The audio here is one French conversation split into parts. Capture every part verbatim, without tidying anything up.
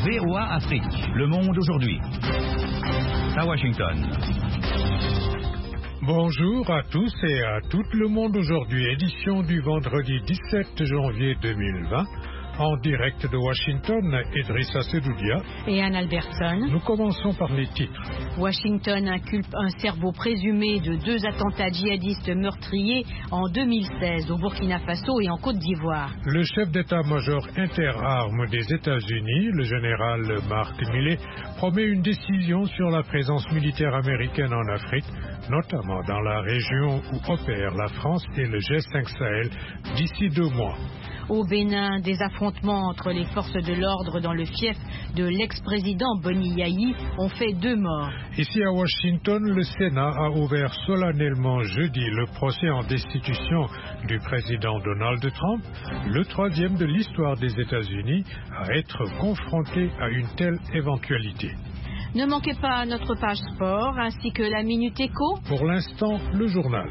V O A Afrique, Le Monde aujourd'hui. À Washington. Bonjour à tous et à tout le monde aujourd'hui, édition du vendredi dix-sept janvier deux mille vingt. En direct de Washington, Idrissa Sedoudia et Anne Albertson. Nous commençons par les titres. Washington inculpe un cerveau présumé de deux attentats djihadistes meurtriers en deux mille seize au Burkina Faso et en Côte d'Ivoire. Le chef d'état-major interarmes des États-Unis, le général Mark Milley, promet une décision sur la présence militaire américaine en Afrique, notamment dans la région où opèrent la France et le G cinq Sahel d'ici deux mois. Au Bénin, des affrontements entre les forces de l'ordre dans le fief de l'ex-président Boni Yayi ont fait deux morts. Ici à Washington, le Sénat a ouvert solennellement jeudi le procès en destitution du président Donald Trump, le troisième de l'histoire des États-Unis à être confronté à une telle éventualité. Ne manquez pas notre page sport ainsi que la Minute Éco. Pour l'instant, le journal.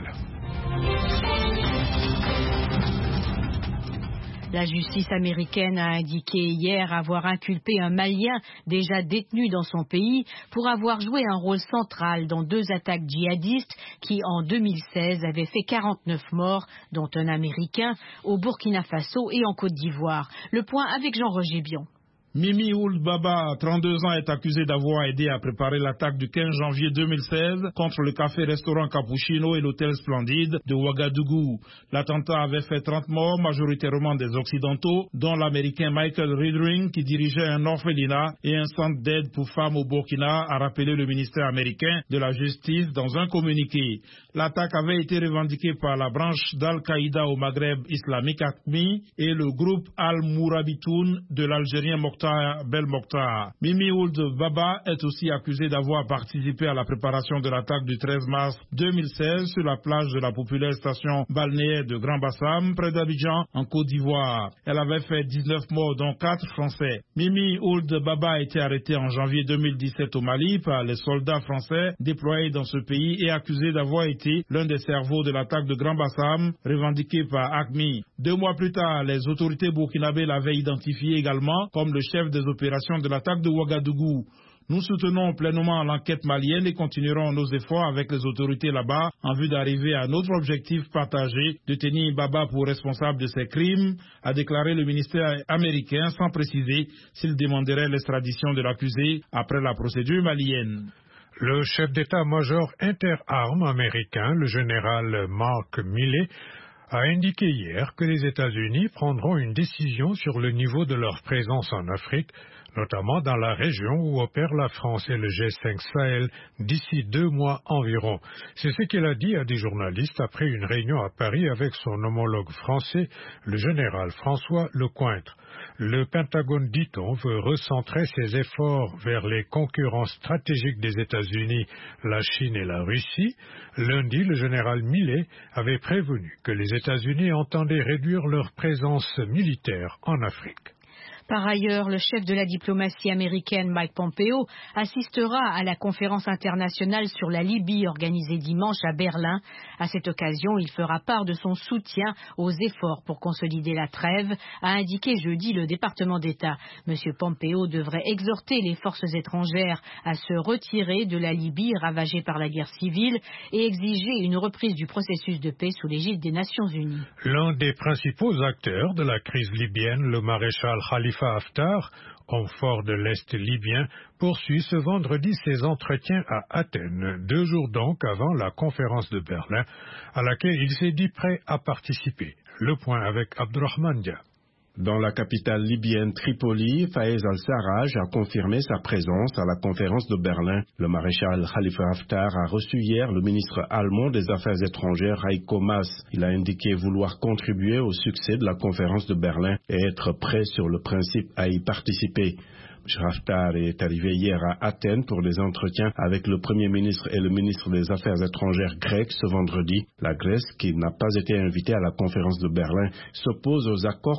La justice américaine a indiqué hier avoir inculpé un Malien déjà détenu dans son pays pour avoir joué un rôle central dans deux attaques djihadistes qui, en deux mille seize, avaient fait quarante-neuf morts, dont un Américain, au Burkina Faso et en Côte d'Ivoire. Le point avec Jean-Roger Bion. Mimi Ould Baba, trente-deux ans, est accusé d'avoir aidé à préparer l'attaque du quinze janvier deux mille seize contre le café-restaurant Cappuccino et l'hôtel Splendide de Ouagadougou. L'attentat avait fait trente morts, majoritairement des Occidentaux, dont l'Américain Michael Riedring, qui dirigeait un orphelinat et un centre d'aide pour femmes au Burkina, a rappelé le ministère américain de la Justice dans un communiqué. L'attaque avait été revendiquée par la branche d'Al-Qaïda au Maghreb islamique A Q M I et le groupe Al-Mourabitoun de l'Algérien Mokhtar Bel Mokhtar. Mimi Ould Baba est aussi accusée d'avoir participé à la préparation de l'attaque du treize mars deux mille seize sur la plage de la populaire station balnéaire de Grand Bassam, près d'Abidjan, en Côte d'Ivoire. Elle avait fait dix-neuf morts, dont quatre Français. Mimi Ould Baba a été arrêtée en janvier deux mille dix-sept au Mali par les soldats français déployés dans ce pays et accusée d'avoir été l'un des cerveaux de l'attaque de Grand Bassam, revendiquée par A Q M I. Deux mois plus tard, les autorités burkinabées l'avaient identifié également comme le chef des opérations de l'attaque de Ouagadougou. Nous soutenons pleinement l'enquête malienne et continuerons nos efforts avec les autorités là-bas en vue d'arriver à notre objectif partagé de tenir Baba pour responsable de ces crimes, a déclaré le ministère américain sans préciser s'il demanderait l'extradition de l'accusé après la procédure malienne. Le chef d'état-major interarmes américain, le général Mark Milley, a indiqué hier que les États-Unis prendront une décision sur le niveau de leur présence en Afrique, notamment dans la région où opèrent la France et le G cinq Sahel d'ici deux mois environ. C'est ce qu'il a dit à des journalistes après une réunion à Paris avec son homologue français, le général François Lecointre. Le Pentagone, dit-on, veut recentrer ses efforts vers les concurrents stratégiques des États-Unis, la Chine et la Russie. Lundi, le général Milley avait prévenu que les États-Unis entendaient réduire leur présence militaire en Afrique. Par ailleurs, le chef de la diplomatie américaine, Mike Pompeo, assistera à la conférence internationale sur la Libye organisée dimanche à Berlin. À cette occasion, il fera part de son soutien aux efforts pour consolider la trêve, a indiqué jeudi le département d'État. Monsieur Pompeo devrait exhorter les forces étrangères à se retirer de la Libye ravagée par la guerre civile et exiger une reprise du processus de paix sous l'égide des Nations Unies. L'un des principaux acteurs de la crise libyenne, le maréchal Khalifa Haftar, homme fort de l'Est libyen, poursuit ce vendredi ses entretiens à Athènes, deux jours donc avant la conférence de Berlin, à laquelle il s'est dit prêt à participer. Le point avec Abdurrahman Dia. Dans la capitale libyenne Tripoli, Fayez al-Sarraj a confirmé sa présence à la conférence de Berlin. Le maréchal Khalifa Haftar a reçu hier le ministre allemand des Affaires étrangères Heiko Maas. Il a indiqué vouloir contribuer au succès de la conférence de Berlin et être prêt sur le principe à y participer. Haftar est arrivé hier à Athènes pour des entretiens avec le Premier ministre et le ministre des Affaires étrangères grec ce vendredi. La Grèce, qui n'a pas été invitée à la conférence de Berlin, s'oppose aux accords conclus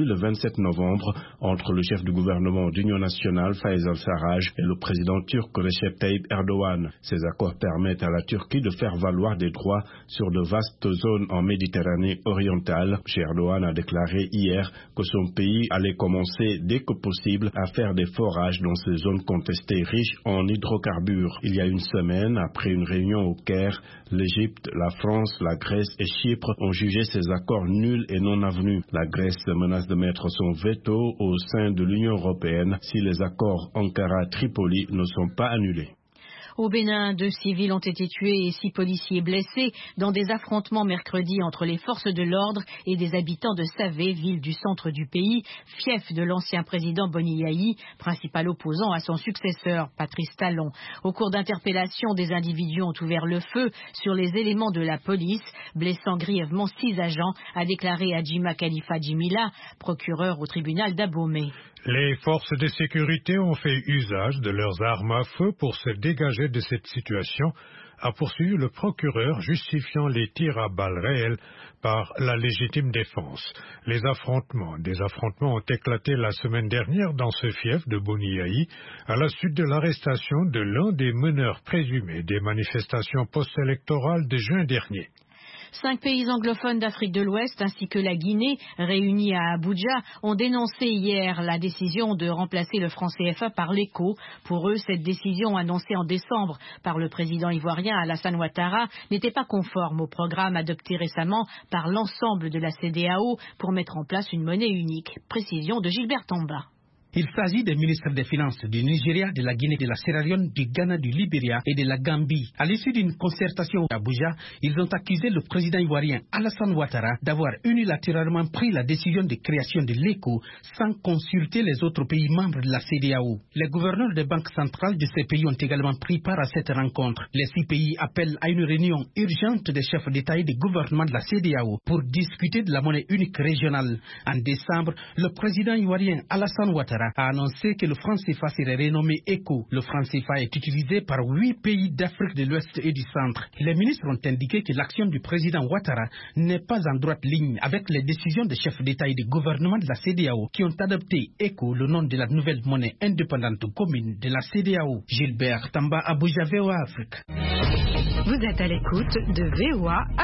conclu le vingt-sept novembre entre le chef du gouvernement d'Union nationale, Fayez al-Sarraj, et le président turc Recep Tayyip Erdogan. Ces accords permettent à la Turquie de faire valoir des droits sur de vastes zones en Méditerranée orientale. Erdogan a déclaré hier que son pays allait commencer dès que possible à faire des forages dans ces zones contestées riches en hydrocarbures. Il y a une semaine, après une réunion au Caire, l'Égypte, la France, la Grèce et Chypre ont jugé ces accords nuls et non avenus. La Grèce menace de mettre son veto au sein de l'Union européenne si les accords Ankara-Tripoli ne sont pas annulés. Au Bénin, deux civils ont été tués et six policiers blessés dans des affrontements mercredi entre les forces de l'ordre et des habitants de Savé, ville du centre du pays, fief de l'ancien président Boni Yayi, principal opposant à son successeur, Patrice Talon. Au cours d'interpellations, des individus ont ouvert le feu sur les éléments de la police, blessant grièvement six agents, a déclaré Adjima Khalifa Djimila, procureur au tribunal d'Abomey. Les forces de sécurité ont fait usage de leurs armes à feu pour se dégager de cette situation, a poursuivi le procureur, justifiant les tirs à balles réelles par la légitime défense. Les affrontements, des affrontements ont éclaté la semaine dernière dans ce fief de Boni Yayi à la suite de l'arrestation de l'un des meneurs présumés des manifestations post-électorales de juin dernier. Cinq pays anglophones d'Afrique de l'Ouest ainsi que la Guinée, réunis à Abuja, ont dénoncé hier la décision de remplacer le franc C F A par l'Eco. Pour eux, cette décision annoncée en décembre par le président ivoirien Alassane Ouattara n'était pas conforme au programme adopté récemment par l'ensemble de la C E D E A O pour mettre en place une monnaie unique. Précision de Gilbert Tamba. Il s'agit des ministres des Finances du Nigeria, de la Guinée, de la Sierra Leone, du Ghana, du Libéria et de la Gambie. À l'issue d'une concertation à Abuja, ils ont accusé le président ivoirien Alassane Ouattara d'avoir unilatéralement pris la décision de création de l'Eco sans consulter les autres pays membres de la C E D E A O. Les gouverneurs des banques centrales de ces pays ont également pris part à cette rencontre. Les six pays appellent à une réunion urgente des chefs d'État et de gouvernement de la C E D E A O pour discuter de la monnaie unique régionale. En décembre, le président ivoirien Alassane Ouattara a annoncé que le franc C F A serait renommé ECO. Le franc C F A est utilisé par huit pays d'Afrique de l'Ouest et du Centre. Les ministres ont indiqué que l'action du président Ouattara n'est pas en droite ligne avec les décisions des chefs d'État et de gouvernement de la C E D E A O qui ont adopté ECO, le nom de la nouvelle monnaie indépendante commune de la C E D E A O. Gilbert Tamba, Abuja, V O A Afrique. Vous êtes à l'écoute de V O A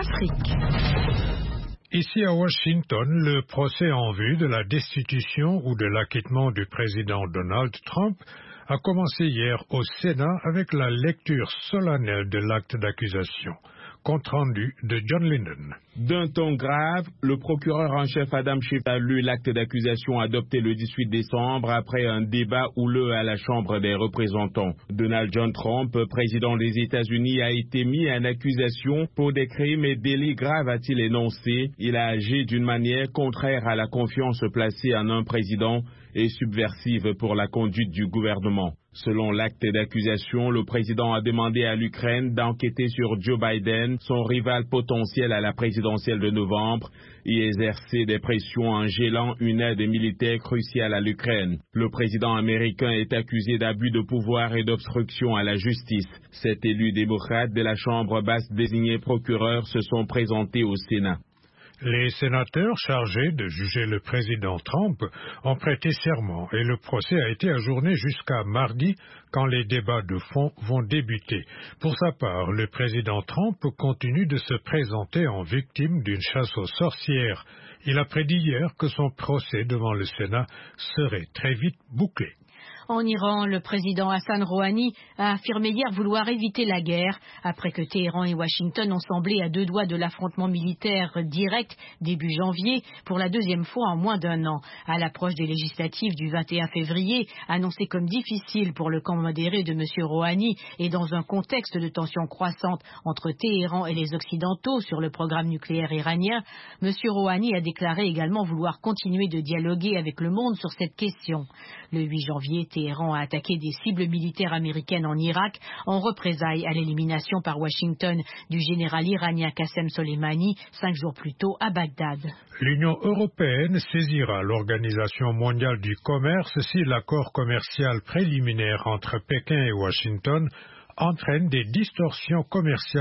Afrique. Ici à Washington, le procès en vue de la destitution ou de l'acquittement du président Donald Trump a commencé hier au Sénat avec la lecture solennelle de l'acte d'accusation. Compte rendu de John Linden. D'un ton grave, le procureur en chef Adam Schiff a lu l'acte d'accusation adopté le dix-huit décembre après un débat houleux à la Chambre des représentants. Donald John Trump, président des États-Unis, a été mis en accusation pour des crimes et délits graves, a-t-il énoncé. Il a agi d'une manière contraire à la confiance placée en un président et subversive pour la conduite du gouvernement. Selon l'acte d'accusation, le président a demandé à l'Ukraine d'enquêter sur Joe Biden, son rival potentiel à la présidentielle de novembre, et exercer des pressions en gelant une aide militaire cruciale à l'Ukraine. Le président américain est accusé d'abus de pouvoir et d'obstruction à la justice. Sept élus démocrates de la Chambre basse désignés procureurs se sont présentés au Sénat. Les sénateurs chargés de juger le président Trump ont prêté serment et le procès a été ajourné jusqu'à mardi quand les débats de fond vont débuter. Pour sa part, le président Trump continue de se présenter en victime d'une chasse aux sorcières. Il a prédit hier que son procès devant le Sénat serait très vite bouclé. En Iran, le président Hassan Rouhani a affirmé hier vouloir éviter la guerre après que Téhéran et Washington ont semblé à deux doigts de l'affrontement militaire direct début janvier pour la deuxième fois en moins d'un an. À l'approche des législatives du vingt et un février, annoncées comme difficiles pour le camp modéré de M. Rouhani et dans un contexte de tensions croissantes entre Téhéran et les Occidentaux sur le programme nucléaire iranien, M. Rouhani a déclaré également vouloir continuer de dialoguer avec le monde sur cette question. Le huit janvier, Téhéran a attaqué des cibles militaires américaines en Irak en représailles à l'élimination par Washington du général iranien Qassem Soleimani cinq jours plus tôt à Bagdad. L'Union européenne saisira l'Organisation mondiale du commerce si l'accord commercial préliminaire entre Pékin et Washington entraîne des distorsions commerciales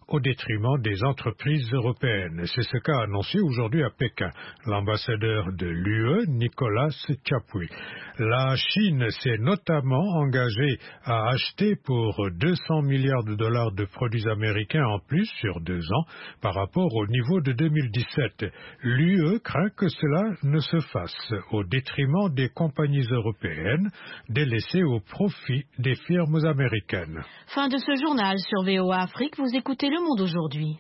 au détriment des entreprises européennes. C'est ce qu'a annoncé aujourd'hui à Pékin l'ambassadeur de l'U E, Nicolas Chapuis. La Chine s'est notamment engagée à acheter pour deux cents milliards de dollars de produits américains en plus sur deux ans par rapport au niveau de deux mille dix-sept. L'U E craint que cela ne se fasse au détriment des compagnies européennes délaissées au profit des firmes américaines. Fin de ce journal sur V O A Afrique. Vous écoutez Le Monde aujourd'hui.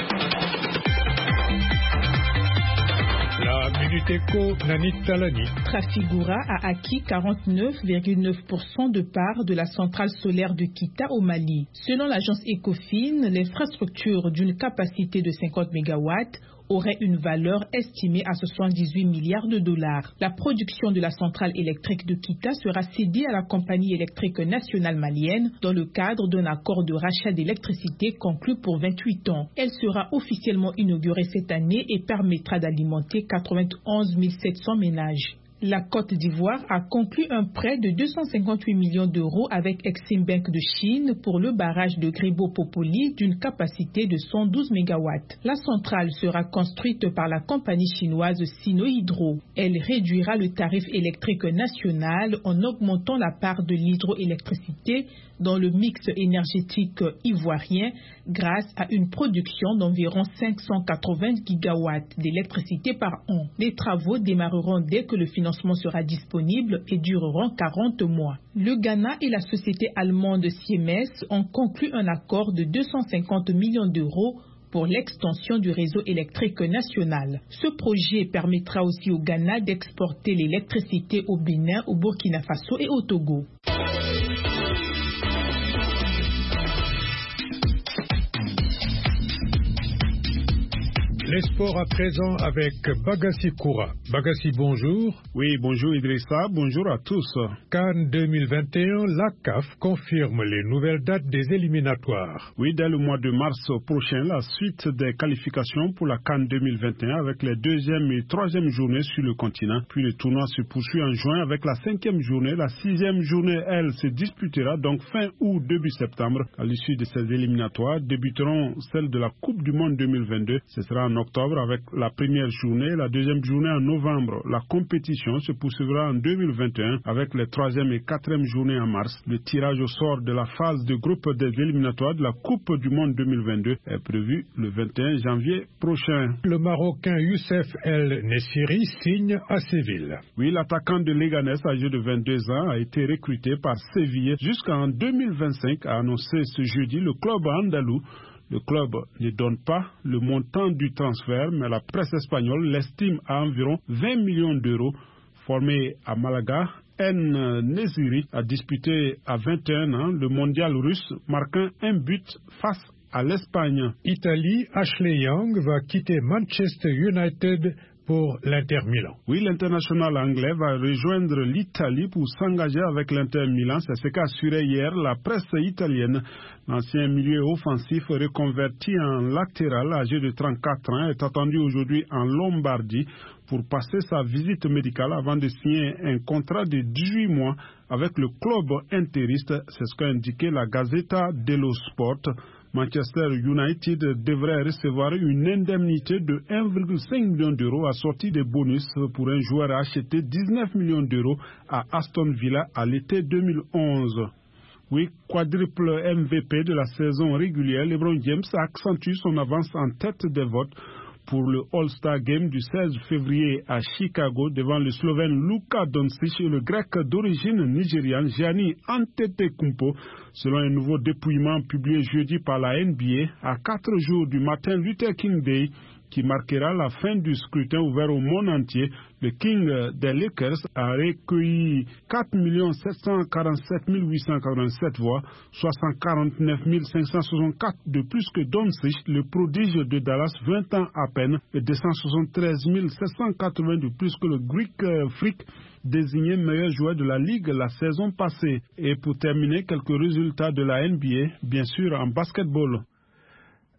La Minute Éco, Nanit Talani. Trafigura a acquis quarante-neuf virgule neuf pour cent de part de la centrale solaire de Kita au Mali. Selon l'agence Ecofin, l'infrastructure d'une capacité de cinquante mégawatts aurait une valeur estimée à soixante-dix-huit milliards de dollars. La production de la centrale électrique de Kita sera cédée à la compagnie électrique nationale malienne dans le cadre d'un accord de rachat d'électricité conclu pour vingt-huit ans. Elle sera officiellement inaugurée cette année et permettra d'alimenter quatre-vingt-onze mille sept cents ménages. La Côte d'Ivoire a conclu un prêt de deux cent cinquante-huit millions d'euros avec Exim Bank de Chine pour le barrage de Gribo-Popoli d'une capacité de cent douze mégawatts. La centrale sera construite par la compagnie chinoise Sino-Hydro. Elle réduira le tarif électrique national en augmentant la part de l'hydroélectricité dans le mix énergétique ivoirien grâce à une production d'environ cinq cent quatre-vingts gigawatts d'électricité par an. Les travaux démarreront dès que le financement sera disponible et dureront quarante mois. Le Ghana et la société allemande Siemens ont conclu un accord de deux cent cinquante millions d'euros pour l'extension du réseau électrique national. Ce projet permettra aussi au Ghana d'exporter l'électricité au Bénin, au Burkina Faso et au Togo. Les sports à présent avec Bagassi Koura. Bagassi, bonjour. Oui, bonjour Idrissa, bonjour à tous. CAN deux mille vingt et un, la C A F confirme les nouvelles dates des éliminatoires. Oui, dès le mois de mars prochain, la suite des qualifications pour la CAN deux mille vingt et un avec les deuxième et troisième journées sur le continent. Puis le tournoi se poursuit en juin avec la cinquième journée. La sixième journée, elle, se disputera donc fin août, début septembre. À l'issue de ces éliminatoires, débuteront celles de la Coupe du Monde deux mille vingt-deux. Ce sera en octobre avec la première journée, la deuxième journée en novembre. La compétition se poursuivra en deux mille vingt et un avec les troisième et quatrième journées en mars. Le tirage au sort de la phase de groupe des éliminatoires de la Coupe du Monde deux mille vingt-deux est prévu le vingt et un janvier prochain. Le Marocain Youssef El Nessiri signe à Séville. Oui, l'attaquant de Leganés âgé de vingt-deux ans a été recruté par Séville jusqu'en deux mille vingt-cinq, a annoncé ce jeudi le club andalou. Le club ne donne pas le montant du transfert, mais la presse espagnole l'estime à environ vingt millions d'euros. Formé à Malaga, En Nessiri a disputé à vingt et un ans le mondial russe, marquant un but face à l'Espagne. Italie, Ashley Young va quitter Manchester United pour l'Inter Milan. Oui, l'international anglais va rejoindre l'Italie pour s'engager avec l'Inter Milan. C'est ce qu'a assuré hier la presse italienne. L'ancien milieu offensif reconverti en latéral, âgé de trente-quatre ans, est attendu aujourd'hui en Lombardie pour passer sa visite médicale avant de signer un contrat de dix-huit mois avec le club interiste. C'est ce qu'a indiqué la Gazzetta dello Sport. Manchester United devrait recevoir une indemnité de un virgule cinq million d'euros assortie des bonus pour un joueur acheté dix-neuf millions d'euros à Aston Villa à l'été deux mille onze. Oui, quadruple M V P de la saison régulière, LeBron James accentue son avance en tête des votes pour le All-Star Game du seize février à Chicago devant le Slovène Luka Doncic et le Grec d'origine nigériane Giannis Antetokounmpo. Selon un nouveau dépouillement publié jeudi par la N B A, à quatre jours du Martin Luther King Day, qui marquera la fin du scrutin ouvert au monde entier, le King des Lakers a recueilli quatre millions sept cent quarante-sept mille huit cent quarante-sept voix, soit cent quarante-neuf mille cinq cent soixante-quatre de plus que Doncic, le prodige de Dallas, vingt ans à peine, et deux cent soixante-treize mille sept cent quatre-vingts de plus que le Greek Freak, désigné meilleur joueur de la Ligue la saison passée. Et pour terminer, quelques résultats de la N B A, bien sûr en basketball.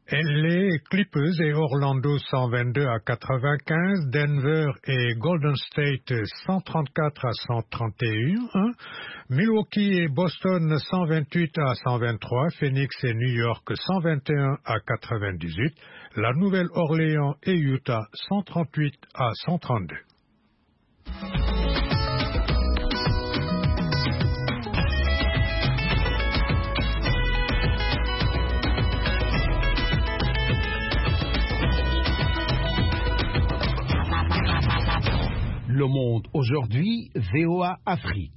Et les Clippers et Orlando cent vingt-deux à quatre-vingt-quinze, Denver et Golden State cent trente-quatre à cent trente et un, Milwaukee et Boston cent vingt-huit à cent vingt-trois, Phoenix et New York cent vingt et un à quatre-vingt-dix-huit, la Nouvelle-Orléans et Utah cent trente-huit à cent trente-deux. Le Monde aujourd'hui, V O A Afrique.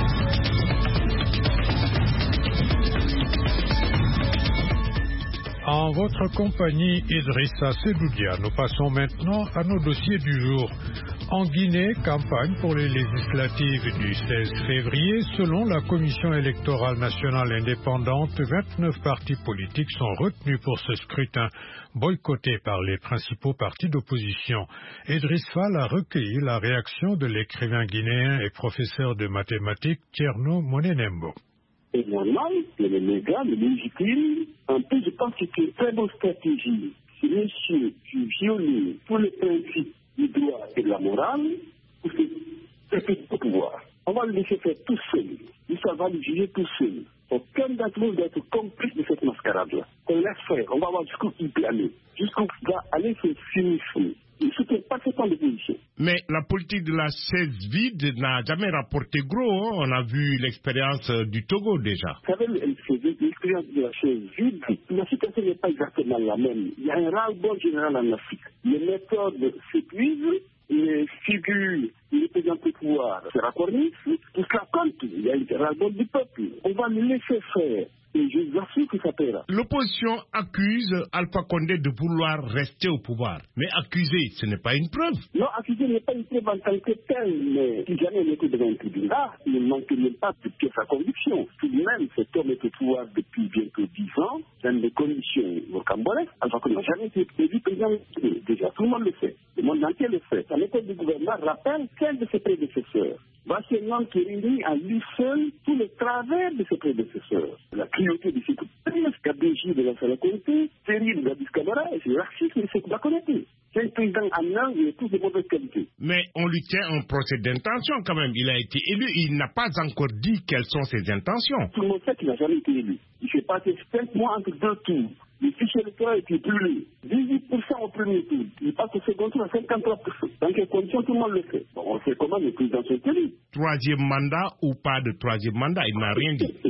En votre compagnie, Idrissa Sedoudia, nous passons maintenant à nos dossiers du jour. En Guinée, campagne pour les législatives du seize février. Selon la Commission électorale nationale indépendante, vingt-neuf partis politiques sont retenus pour ce scrutin, boycotté par les principaux partis d'opposition. Idriss Fall a recueilli la réaction de l'écrivain guinéen et professeur de mathématiques Thierno Monenembo. C'est normal que les médias le légitiment. En plus, je pense que c'est une très bonne stratégie. Si monsieur qui viole tous les principes du droit et de la morale, pour se perpétuer au pouvoir. On va le laisser faire tout seul. Ça va le juger tout seul. Aucun d'entre nous doit être complice de cette mascarade-là. On laisse faire. On va voir jusqu'où il peut aller. Jusqu'où il va aller se finir. Il ne soutient pas ce temps de position. Mais la politique de la chaise vide n'a jamais rapporté gros. Hein. On a vu l'expérience du Togo déjà. Vous savez, l'expérience de la chaise vide, la situation n'est pas exactement la même. Il y a un ras-le-bol général en Afrique. Les méthodes s'épuisent, les figures, les présidents de pouvoir se raccournissent, tout cela compte. Il y a un ras-le-bol du peuple. On va le laisser faire. Et je vous assure que ça paiera. L'opposition accuse Alpha Condé de vouloir rester au pouvoir. Mais accuser, ce n'est pas une preuve. Non, accuser n'est pas une preuve en tant que telle. Mais si jamais il était devant un tribunal, il ne manque même pas de pièce à conviction. Tout de même, cet homme est au pouvoir depuis bientôt dix ans, dans des conditions rocambolesques. Alpha Condé n'a jamais été élu président. Déjà, tout le monde le sait. Le monde entier le fait. La méthode du gouvernement rappelle celle de ses prédécesseurs. Voici un homme qui réunit à lui seul tous les travers de ses prédécesseurs. La cruauté de ses coupables, la bégie de la Salacomté, terrible de la Biscabara et c'est racisme de ses Bakonete. C'est un président amenant, il est tous de mauvaise qualité. Mais on lui tient un procès d'intention quand même. Il a été élu, il n'a pas encore dit quelles sont ses intentions. Tout le monde sait qu'il n'a jamais été élu. Il s'est passé cinq mois entre deux tours. Le fichier électoral était brûlé. dix-huit pour cent au premier tour. Il passe au second tour à cinquante-trois pour cent. Dans quelles conditions tout le monde le fait. Bon, on sait comment les présidents sont élus. Troisième mandat ou pas de troisième mandat, il n'a rien dit.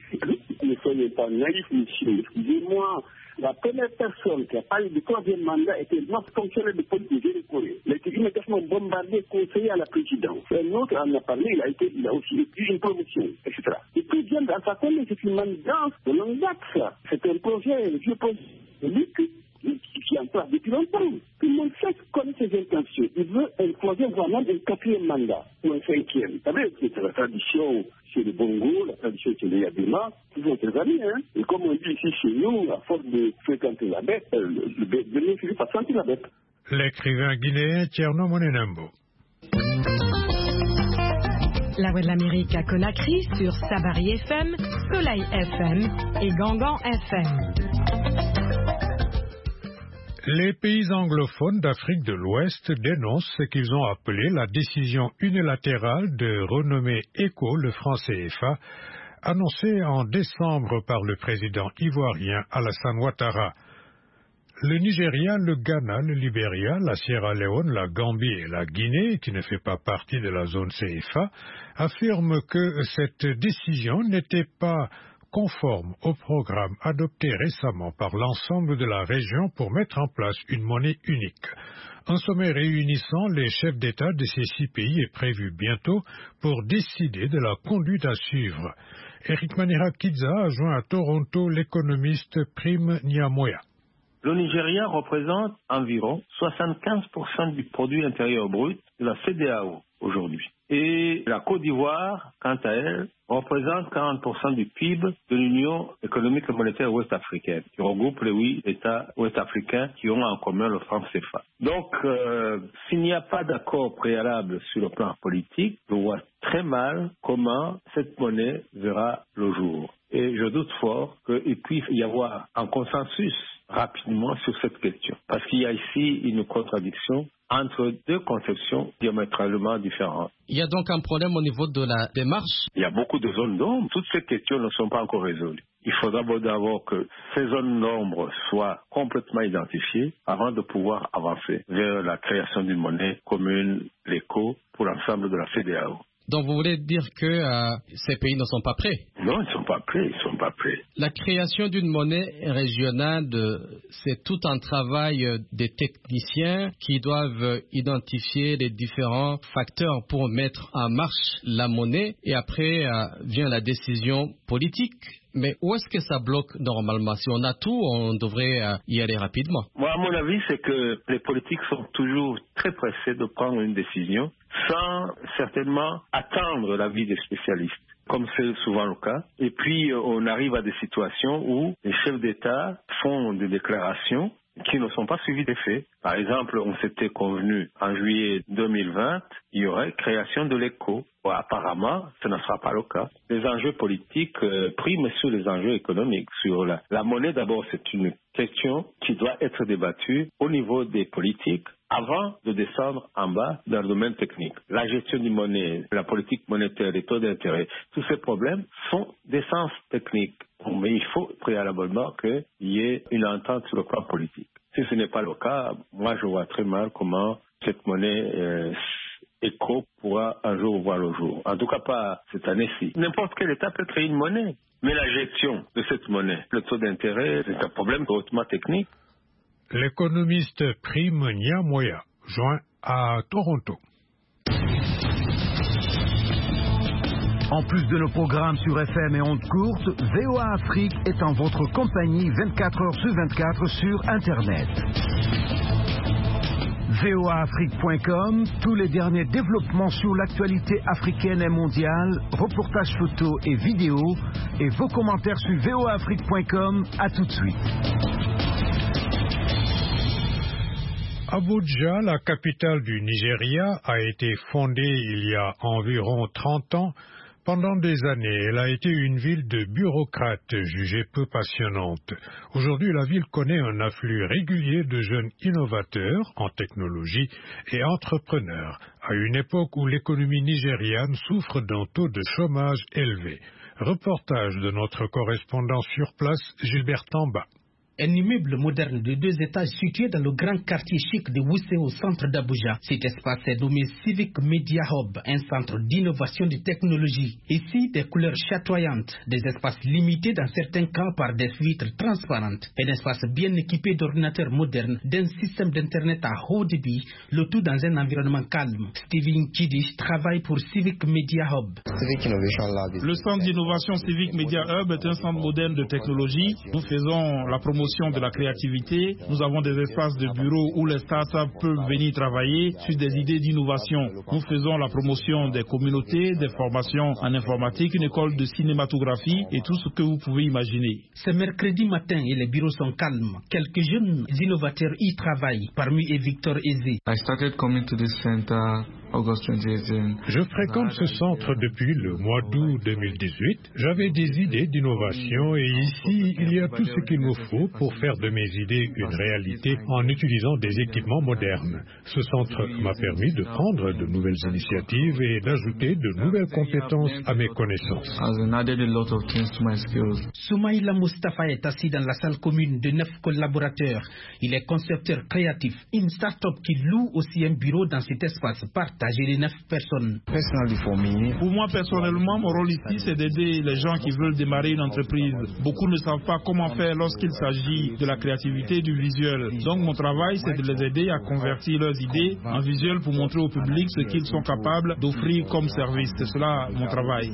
Ne soyez pas naïf, monsieur. Excusez-moi. La première personne qui a parlé du troisième mandat était un ancien fonctionnaire de politique de Corée. Il a été immédiatement bombardé, conseiller à la présidence. Un autre en a parlé, il a, été, il a aussi eu une promotion, et cetera. Et tout vient dans sa famille, c'est une manigance de longue date, ça. C'est un projet, un vieux projet qui est en place depuis longtemps. Tout le monde sait, connaît ses intentions. Il veut un troisième, voire même un quatrième mandat, ou un cinquième. Vous savez, c'est la tradition chez les Bongo, la tradition chez les Yabima, tous sont très amis, hein. Et comme on dit ici chez nous, à force de fréquenter la bête, le, le, le, le nez finit par sentir la bête. L'écrivain guinéen Thierno Monenembo. La Voix de l'Amérique à Conakry sur Sabari F M, Soleil F M et Gangan F M. Les pays anglophones d'Afrique de l'Ouest dénoncent ce qu'ils ont appelé la décision unilatérale de renommer ECO, le franc C F A, annoncée en décembre par le président ivoirien Alassane Ouattara. Le Nigeria, le Ghana, le Libéria, la Sierra Leone, la Gambie et la Guinée, qui ne fait pas partie de la zone C F A, affirment que cette décision n'était pas conforme au programme adopté récemment par l'ensemble de la région pour mettre en place une monnaie unique. Un sommet réunissant les chefs d'État de ces six pays est prévu bientôt pour décider de la conduite à suivre. Eric Manira-Kidza a joint à Toronto l'économiste Prime Niamoya. Le Nigeria représente environ soixante-quinze pour cent du produit intérieur brut de la C D A O aujourd'hui. Et la Côte d'Ivoire, quant à elle, représente quarante pour cent du P I B de l'Union économique et monétaire ouest-africaine, qui regroupe les huit États ouest-africains qui ont en commun le franc C F A. Donc, euh, s'il n'y a pas d'accord préalable sur le plan politique, je vois très mal comment cette monnaie verra le jour. Et je doute fort qu'il puisse y avoir un consensus rapidement sur cette question. Parce qu'il y a ici une contradiction entre deux conceptions diamétralement différentes. Il y a donc un problème au niveau de la démarche. Il y a beaucoup de zones d'ombre. Toutes ces questions ne sont pas encore résolues. Il faudra d'abord que ces zones d'ombre soient complètement identifiées avant de pouvoir avancer vers la création d'une monnaie commune, l'éco, pour l'ensemble de la C E D E A O. Donc vous voulez dire que euh, ces pays ne sont pas prêts? Non, ils ne sont pas prêts, ils ne sont pas prêts. La création d'une monnaie régionale, c'est tout un travail des techniciens qui doivent identifier les différents facteurs pour mettre en marche la monnaie et après euh, vient la décision politique. Mais où est-ce que ça bloque normalement? Si on a tout, on devrait euh, y aller rapidement. Moi, à mon avis, c'est que les politiques sont toujours très pressés de prendre une décision sans certainement attendre l'avis des spécialistes, comme c'est souvent le cas. Et puis, on arrive à des situations où les chefs d'État font des déclarations qui ne sont pas suivies des faits. Par exemple, on s'était convenu en juillet deux mille vingt, il y aurait création de l'éco. Bon, apparemment, ce ne sera pas le cas. Les enjeux politiques euh, priment sur les enjeux économiques. Sur la, la monnaie, d'abord, c'est une question qui doit être débattue au niveau des politiques avant de descendre en bas dans le domaine technique. La gestion du monnaie, la politique monétaire, les taux d'intérêt, tous ces problèmes sont d'essence technique. Mais il faut préalablement qu'il y ait une entente sur le plan politique. Si ce n'est pas le cas, moi je vois très mal comment cette monnaie euh, éco pourra un jour voir le jour. En tout cas pas cette année-ci. N'importe quel État peut créer une monnaie. Mais la gestion de cette monnaie, le taux d'intérêt, c'est un problème hautement technique. L'économiste Prime Nyamoya, joint à Toronto. En plus de nos programmes sur F M et ondes courtes, V O A Afrique est en votre compagnie vingt-quatre heures sur vingt-quatre sur Internet. V O A Afrique point com, tous les derniers développements sur l'actualité africaine et mondiale, reportages photos et vidéos, et vos commentaires sur V O A Afrique point com. À tout de suite. Abuja, la capitale du Nigeria, a été fondée il y a environ trente ans. Pendant des années, elle a été une ville de bureaucrates jugée peu passionnante. Aujourd'hui, la ville connaît un afflux régulier de jeunes innovateurs en technologie et entrepreneurs, à une époque où l'économie nigériane souffre d'un taux de chômage élevé. Reportage de notre correspondant sur place, Gilbert Tamba. Un immeuble moderne de deux étages situé dans le grand quartier chic de Wuse au centre d'Abuja. Cet espace est nommé Civic Media Hub, un centre d'innovation de technologie. Ici, des couleurs chatoyantes, des espaces limités dans certains cas par des vitres transparentes, un espace bien équipé d'ordinateurs modernes, d'un système d'internet à haut débit, le tout dans un environnement calme. Steven Kidish travaille pour Civic Media Hub. Le centre d'innovation Civic Media Hub est un centre moderne de technologie. Nous faisons la promotion de la créativité. Nous avons des espaces de bureaux où les startups peuvent venir travailler sur des idées d'innovation. Nous faisons la promotion des communautés, des formations en informatique, une école de cinématographie et tout ce que vous pouvez imaginer. C'est mercredi matin et les bureaux sont calmes. Quelques jeunes innovateurs y travaillent. Parmi eux, Victor Eze. I started coming to this center August twenty eighteen. Je fréquente ce centre depuis le mois d'août deux mille dix-huit. J'avais des idées d'innovation et ici, il y a tout ce qu'il me faut pour faire de mes idées une réalité en utilisant des équipements modernes. Ce centre m'a permis de prendre de nouvelles initiatives et d'ajouter de nouvelles compétences à mes connaissances. Soumaïla Mustafa est assis dans la salle commune de neuf collaborateurs. Il est concepteur créatif. Une start-up qui loue aussi un bureau dans cet espace partagé de neuf personnes. Pour moi, personnellement, mon rôle ici, c'est d'aider les gens qui veulent démarrer une entreprise. Beaucoup ne savent pas comment faire lorsqu'il s'agit de la créativité et du visuel. Donc mon travail, c'est de les aider à convertir leurs idées en visuel pour montrer au public ce qu'ils sont capables d'offrir comme service. C'est cela mon travail.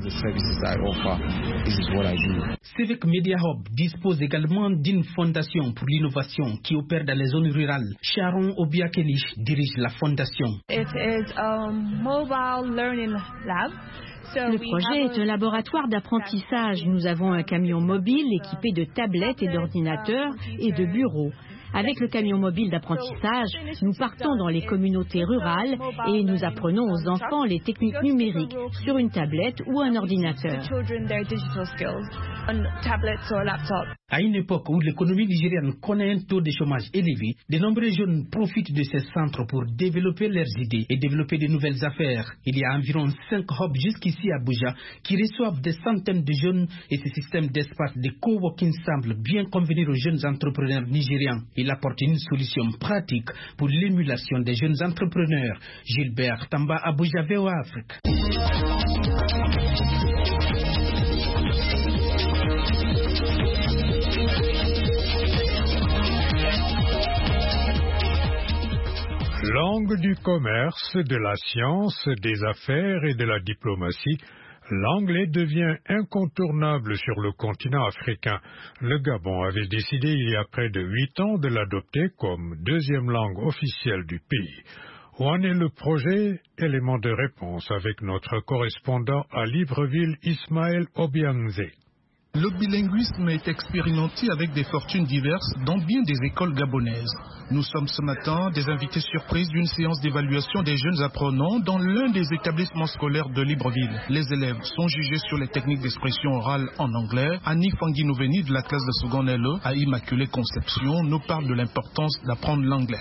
Civic Media Hub dispose également d'une fondation pour l'innovation qui opère dans les zones rurales. Sharon Obiakenish dirige la fondation. It is a mobile learning lab. Le projet est un laboratoire d'apprentissage. Nous avons un camion mobile équipé de tablettes et d'ordinateurs et de bureaux. Avec le camion mobile d'apprentissage, nous partons dans les communautés rurales et nous apprenons aux enfants les techniques numériques sur une tablette ou un ordinateur. À une époque où l'économie nigériane connaît un taux de chômage élevé, de nombreux jeunes profitent de ces centres pour développer leurs idées et développer de nouvelles affaires. Il y a environ cinq hubs jusqu'ici à Abuja qui reçoivent des centaines de jeunes et ce système d'espace de coworking semble bien convenir aux jeunes entrepreneurs nigérians. Il apporte une solution pratique pour l'émulation des jeunes entrepreneurs. Gilbert Tamba, Abuja, V O A Afrique. Langue du commerce, de la science, des affaires et de la diplomatie, l'anglais devient incontournable sur le continent africain. Le Gabon avait décidé il y a près de huit ans de l'adopter comme deuxième langue officielle du pays. Où en est le projet? Élément de réponse avec notre correspondant à Libreville, Ismaël Obiangze. Le bilinguisme est expérimenté avec des fortunes diverses dans bien des écoles gabonaises. Nous sommes ce matin des invités surprises d'une séance d'évaluation des jeunes apprenants dans l'un des établissements scolaires de Libreville. Les élèves sont jugés sur les techniques d'expression orale en anglais. Annie Fanguinoveni de la classe de seconde L E à Immaculée Conception nous parle de l'importance d'apprendre l'anglais.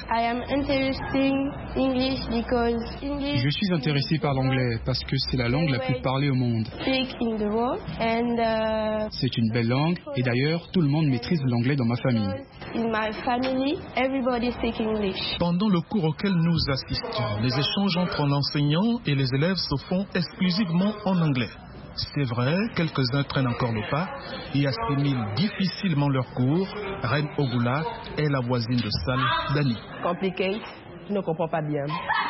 Je suis intéressé par l'anglais parce que c'est la langue la plus parlée au monde. C'est une belle langue et d'ailleurs tout le monde maîtrise l'anglais dans ma famille. Pendant le cours auquel nous assistons, les échanges entre l'enseignant et les élèves se font exclusivement en anglais. C'est vrai, quelques-uns traînent encore le pas et assimilent difficilement leurs cours. Reine Ogula est la voisine de salle d'Annie. Compliqué, je ne comprends pas bien.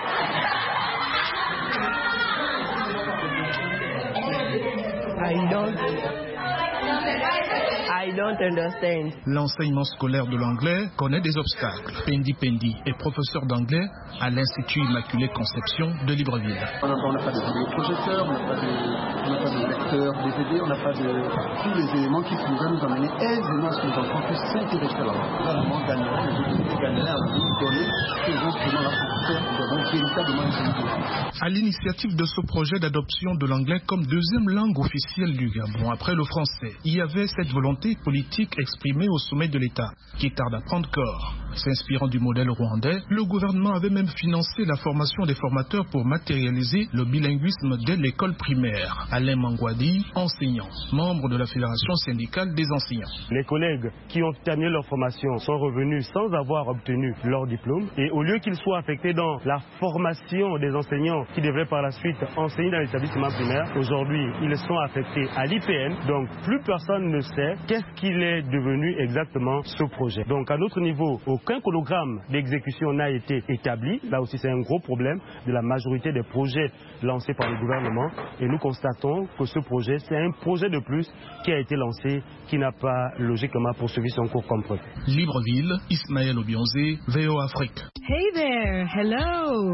I don't... I don't understand. L'enseignement scolaire de l'anglais connaît des obstacles. Pendi Pendi est professeur d'anglais à l'Institut Immaculée Conception de Libreville. On n'a pas de vidéoprojecteurs, on n'a pas de lecteurs D V D, on n'a pas de tous les éléments qui pourraient nous amener aisément à ce que nos enfants puissent s'intéresser à l'anglais. Vraiment gagnerait, les gagnerait à nous donner ces instruments-là pour faire véritablement une. À l'initiative de ce projet d'adoption de l'anglais comme deuxième langue officielle du Gabon après le français, il y avait cette volonté politique exprimée au sommet de l'État, qui tarde à prendre corps. S'inspirant du modèle rwandais, le gouvernement avait même financé la formation des formateurs pour matérialiser le bilinguisme dès l'école primaire. Alain Mangwadi, enseignant, membre de la Fédération syndicale des enseignants. Les collègues qui ont terminé leur formation sont revenus sans avoir obtenu leur diplôme et au lieu qu'ils soient affectés dans la formation des enseignants qui devraient par la suite enseigner dans l'établissement primaire, aujourd'hui ils sont affectés à l'I P N, donc plus personne ne sait qu'est-ce qu'il est devenu exactement ce projet. Donc à notre niveau, aucun chronogramme d'exécution n'a été établi. Là aussi c'est un gros problème de la majorité des projets lancés par le gouvernement et nous constatons que ce projet c'est un projet de plus qui a été lancé qui n'a pas logiquement poursuivi son cours comme prévu. Libreville, Ismaël Obiangze, V O A Afrique. Hey there, hello.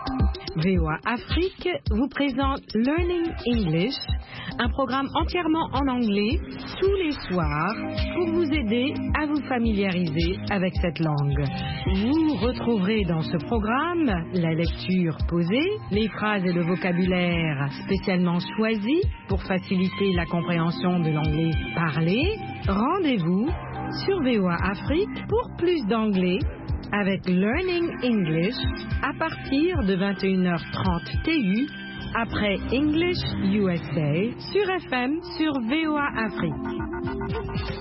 V O A Afrique vous présente Learning English, un programme entièrement en anglais tous les soirs pour vous aider à vous familiariser avec cette langue. Vous retrouverez dans ce programme la lecture posée, les phrases et le vocabulaire spécialement choisis pour faciliter la compréhension de l'anglais parlé. Rendez-vous sur V O A Afrique pour plus d'anglais avec Learning English à partir de vingt et une heures trente T U après English U S A sur F M sur V O A Afrique.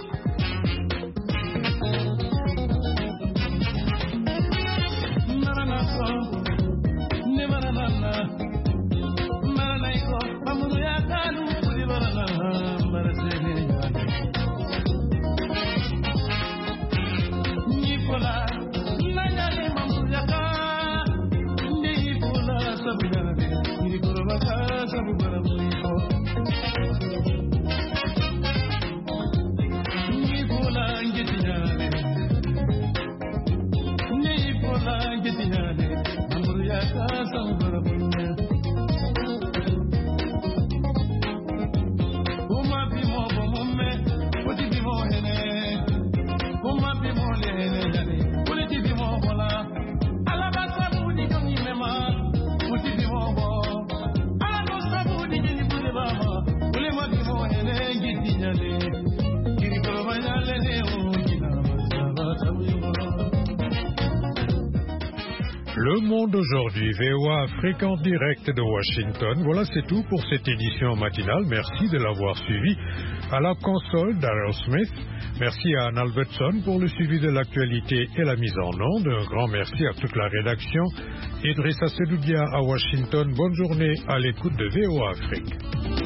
Le Monde aujourd'hui, V O A Afrique en direct de Washington. Voilà, c'est tout pour cette édition matinale. Merci de l'avoir suivi. À la console, Daryl Smith. Merci à Anne Albertson pour le suivi de l'actualité et la mise en onde. Un grand merci à toute la rédaction. Idrissa Sedoudia à Washington. Bonne journée à l'écoute de V O A Afrique.